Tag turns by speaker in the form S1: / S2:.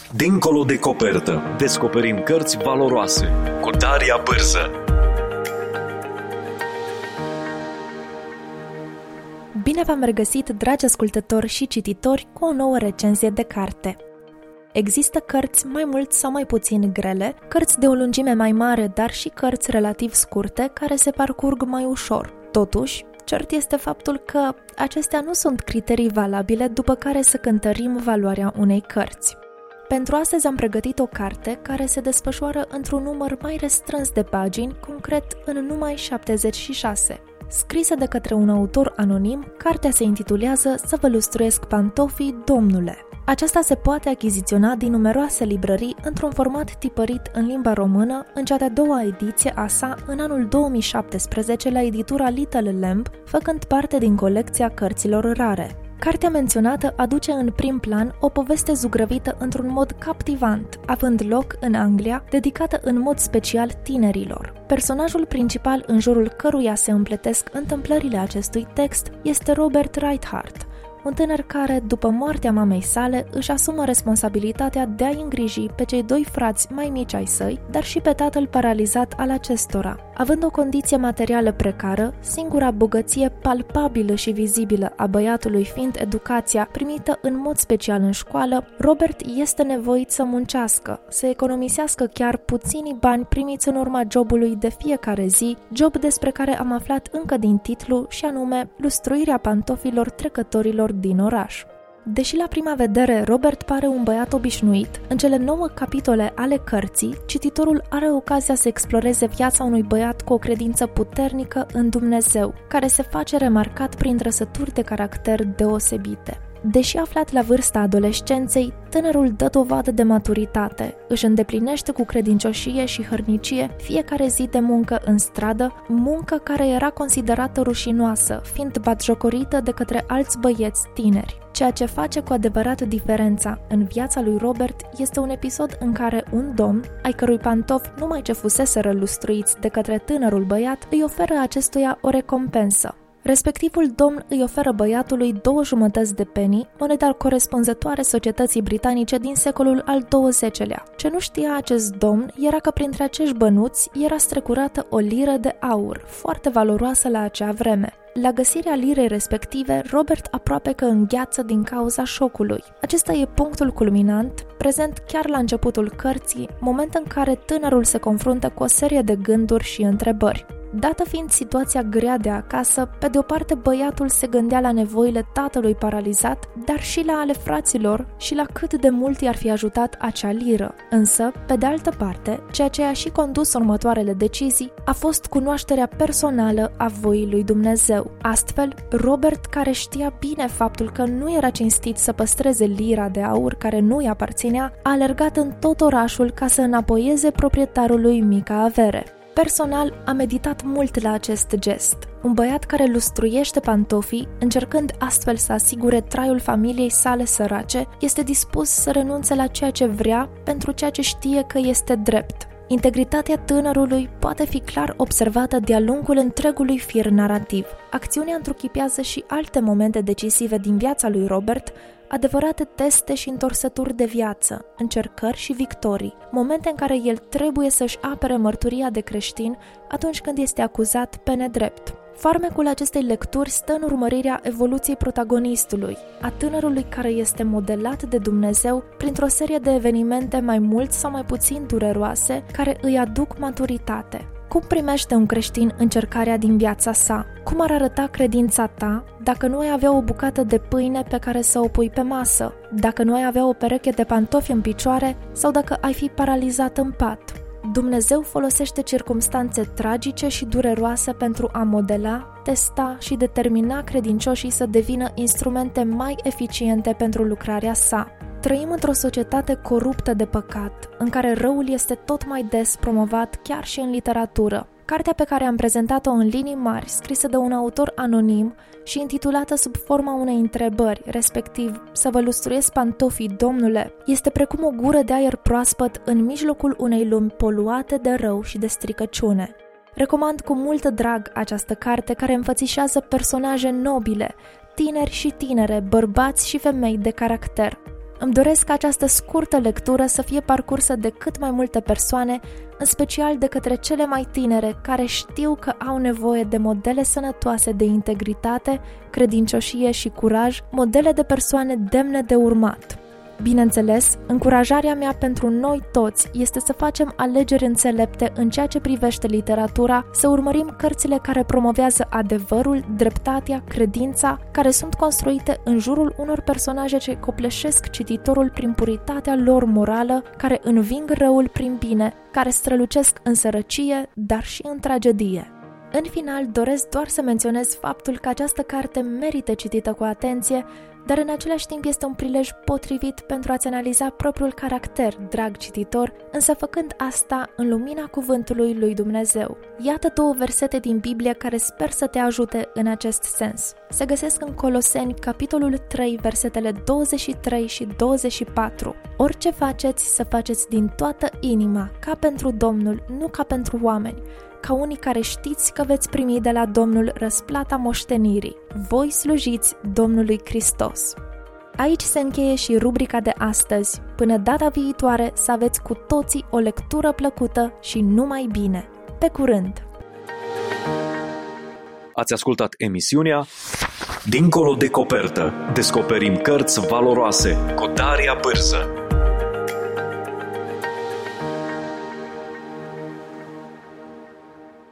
S1: Dincolo de copertă. Descoperim cărți valoroase cu Daria Bârză.
S2: Bine v-am regăsit, dragi ascultători și cititori, cu o nouă recenzie de carte. Există cărți mai mult sau mai puțin grele, cărți de o lungime mai mare, dar și cărți relativ scurte, care se parcurg mai ușor. Totuși, cert este faptul că acestea nu sunt criterii valabile după care să cântărim valoarea unei cărți. Pentru astăzi am pregătit o carte care se desfășoară într-un număr mai restrâns de pagini, concret în numai 76. Scrisă de către un autor anonim, cartea se intitulează Să vă lustruiesc pantofii, domnule. Aceasta se poate achiziționa din numeroase librării într-un format tipărit în limba română, în cea de-a doua ediție a sa în anul 2017 la editura Little Lamb, făcând parte din colecția cărților rare. Cartea menționată aduce în prim plan o poveste zugrăvită într-un mod captivant, având loc în Anglia, dedicată în mod special tinerilor. Personajul principal în jurul căruia se împletesc întâmplările acestui text este Robert Wrightheart, un tânăr care, după moartea mamei sale, își asumă responsabilitatea de a îngriji pe cei doi frați mai mici ai săi, dar și pe tatăl paralizat al acestora. Având o condiție materială precară, singura bogăție palpabilă și vizibilă a băiatului fiind educația primită în mod special în școală, Robert este nevoit să muncească, să economisească chiar puținii bani primiți în urma jobului de fiecare zi, job despre care am aflat încă din titlu, și anume lustruirea pantofilor trecătorilor din oraș. Deși la prima vedere Robert pare un băiat obișnuit, în cele 9 capitole ale cărții, cititorul are ocazia să exploreze viața unui băiat cu o credință puternică în Dumnezeu, care se face remarcat prin trăsături de caracter deosebite. Deși aflat la vârsta adolescenței, tânărul dă dovadă de maturitate, își îndeplinește cu credincioșie și hărnicie fiecare zi de muncă în stradă, muncă care era considerată rușinoasă, fiind batjocorită de către alți băieți tineri. Ceea ce face cu adevărat diferența în viața lui Robert este un episod în care un domn, ai cărui pantofi numai ce fuseseră lustruiți de către tânărul băiat, îi oferă acestuia o recompensă. Respectivul domn îi oferă băiatului 2,5 de penny, moneda corespunzătoare societății britanice din secolul al XX-lea. Ce nu știa acest domn era că printre acești bănuți era strecurată o liră de aur, foarte valoroasă la acea vreme. La găsirea lirei respective, Robert aproape că îngheață din cauza șocului. Acesta e punctul culminant, prezent chiar la începutul cărții, moment în care tânărul se confruntă cu o serie de gânduri și întrebări. Dată fiind situația grea de acasă, pe de o parte băiatul se gândea la nevoile tatălui paralizat, dar și la ale fraților și la cât de mult i-ar fi ajutat acea liră. Însă, pe de altă parte, ceea ce a și condus următoarele decizii a fost cunoașterea personală a voii lui Dumnezeu. Astfel, Robert, care știa bine faptul că nu era cinstit să păstreze lira de aur care nu i aparținea, a alergat în tot orașul ca să înapoieze proprietarului mica avere. Personal, am meditat mult la acest gest. Un băiat care lustruiește pantofii, încercând astfel să asigure traiul familiei sale sărace, este dispus să renunțe la ceea ce vrea pentru ceea ce știe că este drept. Integritatea tânărului poate fi clar observată de-a lungul întregului fir narrativ. Acțiunea întruchipează și alte momente decisive din viața lui Robert, adevărate teste și întorsături de viață, încercări și victorii, momente în care el trebuie să-și apere mărturia de creștin atunci când este acuzat pe nedrept. Farmecul acestei lecturi stă în urmărirea evoluției protagonistului, a tânărului care este modelat de Dumnezeu printr-o serie de evenimente mai mult sau mai puțin dureroase care îi aduc maturitate. Cum primește un creștin încercarea din viața sa? Cum ar arăta credința ta dacă nu ai avea o bucată de pâine pe care să o pui pe masă? Dacă nu ai avea o pereche de pantofi în picioare sau dacă ai fi paralizat în pat? Dumnezeu folosește circumstanțe tragice și dureroase pentru a modela, testa și determina credincioșii să devină instrumente mai eficiente pentru lucrarea sa. Trăim într-o societate coruptă de păcat, în care răul este tot mai des promovat chiar și în literatură. Cartea pe care am prezentat-o în linii mari, scrisă de un autor anonim și intitulată sub forma unei întrebări, respectiv Să vă lustruiesc pantofii, domnule, este precum o gură de aer proaspăt în mijlocul unei lumi poluate de rău și de stricăciune. Recomand cu mult drag această carte care înfățișează personaje nobile, tineri și tinere, bărbați și femei de caracter. Îmi doresc ca această scurtă lectură să fie parcursă de cât mai multe persoane, în special de către cele mai tinere, care știu că au nevoie de modele sănătoase de integritate, credincioșie și curaj, modele de persoane demne de urmat. Bineînțeles, încurajarea mea pentru noi toți este să facem alegeri înțelepte în ceea ce privește literatura, să urmărim cărțile care promovează adevărul, dreptatea, credința, care sunt construite în jurul unor personaje ce copleșesc cititorul prin puritatea lor morală, care înving răul prin bine, care strălucesc în sărăcie, dar și în tragedie. În final, doresc doar să menționez faptul că această carte merită citită cu atenție, dar în același timp este un prilej potrivit pentru a-ți analiza propriul caracter, drag cititor, însă făcând asta în lumina cuvântului lui Dumnezeu. Iată 2 versete din Biblie care sper să te ajute în acest sens. Se găsesc în Coloseni, capitolul 3, versetele 23 și 24. Orice faceți, să faceți din toată inima, ca pentru Domnul, nu ca pentru oameni, ca unii care știți că veți primi de la Domnul răsplata moștenirii. Voi slujiți Domnului Hristos. Aici se încheie și rubrica de astăzi. Până data viitoare, să aveți cu toții o lectură plăcută și numai bine. Pe curând!
S1: Ați ascultat emisiunea Dincolo de copertă. Descoperim cărți valoroase cu Daria Bârзă.